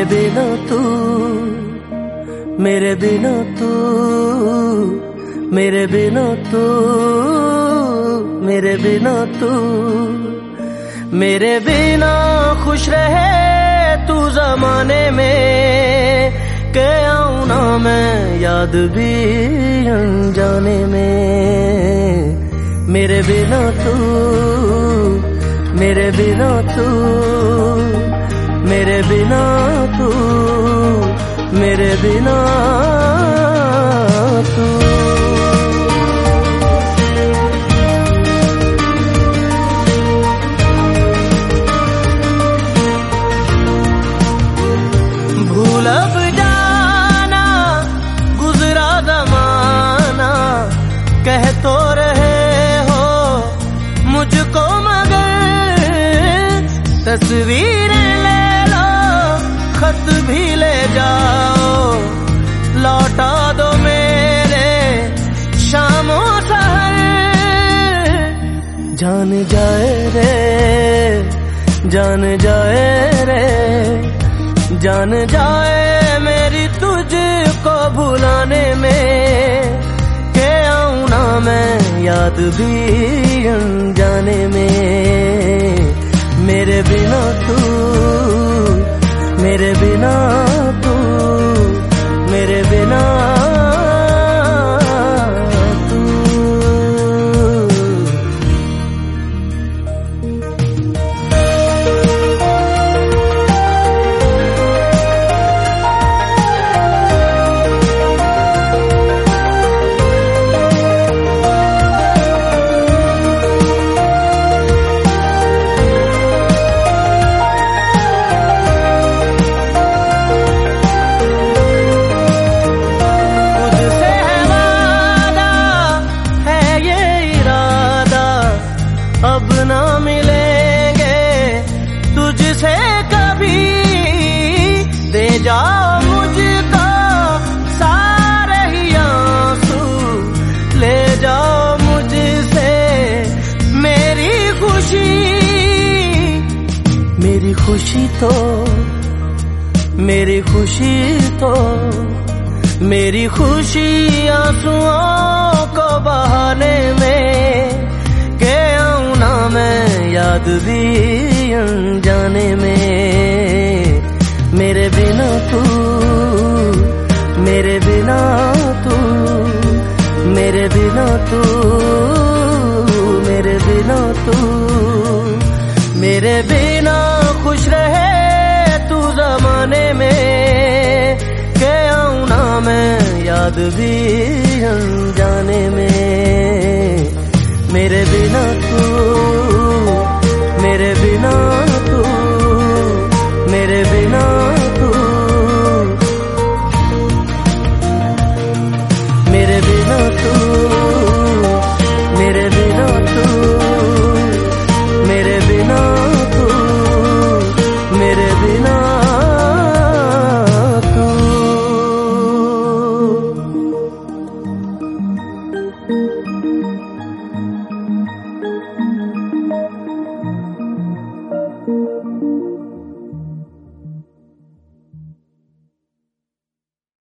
बिना तू, मेरे बिना तू, मेरे बिना तू, मेरे बिना तू, मेरे बिना खुश रहे तू ज़माने में, के आऊं ना मैं याद भी अनजाने में। मेरे बिना तू, मेरे बिना तू, मेरे बिना तू, मेरे बिना तू। भूल अब जाना गुजरा ज़माना, कह तो रहे हो मुझको मगर तस्वीरें ले लो, खत भी ले जाओ, लौटा दो मेरे शामों सहर। जान जाए रे, जान जाए रे, जान जाए मेरी तुझको भुलाने में, के आऊं ना मैं याद भी अनजाने में। मेरे बिना तू, मेरे बिना तू, मेरे बिना तू। अब ना मिलेंगे तुझसे कभी, दे जाओ मुझको सारे ही आंसू, ले जाओ मुझसे मेरी खुशी। मेरी खुशी तो, मेरी खुशी तो, मेरी खुशी आंसुओं को बहाने में, के आऊं ना मैं याद भी अनजाने में। मेरे बिना तू, मेरे बिना तू, मेरे बिना तू, मेरे बिना तू, मेरे बिना खुश रहे तू ज़माने में, के आऊं ना मैं याद भी अनजाने में। मेरे बिना तू, मेरे बिना तू, मेरे बिना तू, मेरे बिना तू, मेरे बिना तू, मेरे बिना तू, मेरे बिना तू।